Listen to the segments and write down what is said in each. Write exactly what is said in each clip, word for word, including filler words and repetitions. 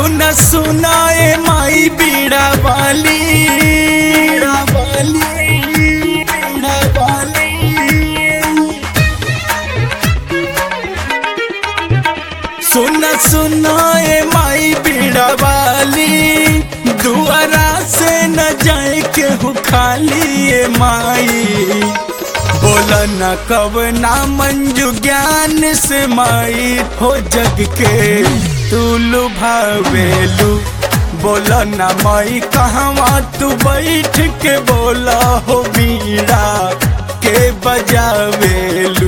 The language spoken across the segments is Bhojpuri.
सुना सुना ए माई बीड़ा वाली, बीड़ा वाली, बीड़ा वाली। सुना सुना ए माई बीड़ा वाली, दुआरा से न जाए केहू खाली ए माई। बोला न कब ना मंजू ज्ञान से माई हो जग के तू लुभावेलू। बोला न माई कहवा तू बैठ के बोला हो बीड़ा के बजावेलू।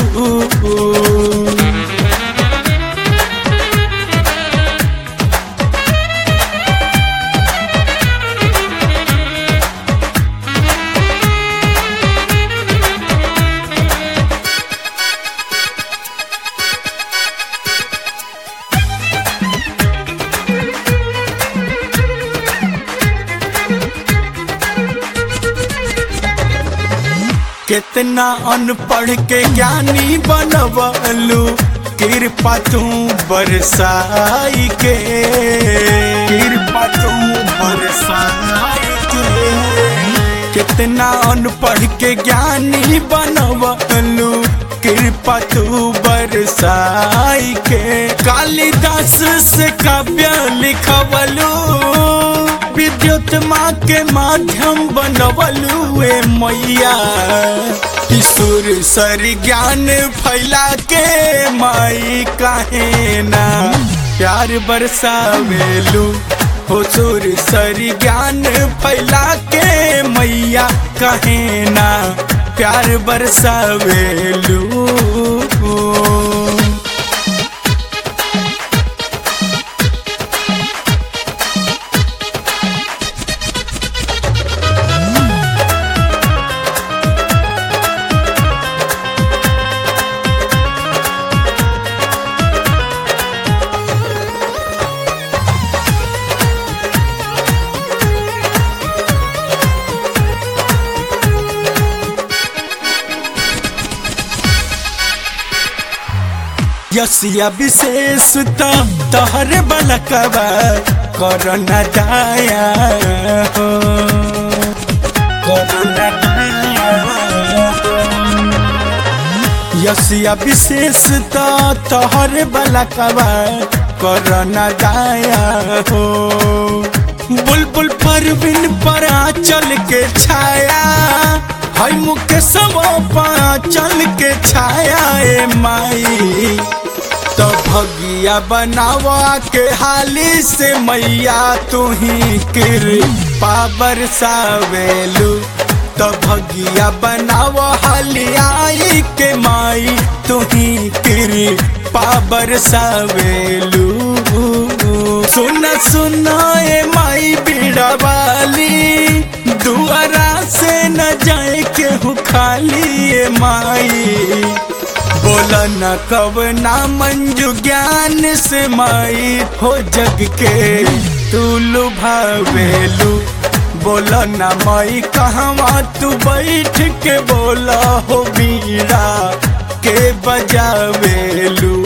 कितना अनपढ़ के ज्ञानी बनवलू, कृपा तू बरसाई के, कृपा तू बरसाई के। कितना अनपढ़ के ज्ञानी बनवलू, कृपा तू बरसाई के। कालिदास से काव्य लिखवलू, विद्युत माँ के माध्यम बनवलू ए मैया। ईश्वर सर ज्ञान फैला के माई काहे ना प्यार बरसावेलू। हो सुर सर ज्ञान फैला के मैया काहे ना प्यार बरसावेलू। यसिया विशेष तो तोहरे बलकवा करना दाया हो, करना दाया हो। यसिया विशेष तो तोहरे बलकवा करना दाया हो। बुलबुल परवीन पर चल के छाया, हाय मुकेशव पर चल के छाया ए माई। तो भगिया बनावा के हाली से मैया तू ही कृपा बरसावेलू। तो भगिया बनावा हाली आई के माई तू ही कृपा बरसावेलू। सुना सुना ए माई बीड़ा वाली, दुआरा से न जाए केहू खाली ए माई। बोला न कब ना मंजू ज्ञान से माई हो जग के तू लुभावेलू। बोला न माई कहवा तू बैठ के बोला हो बीड़ा के बजावेलू।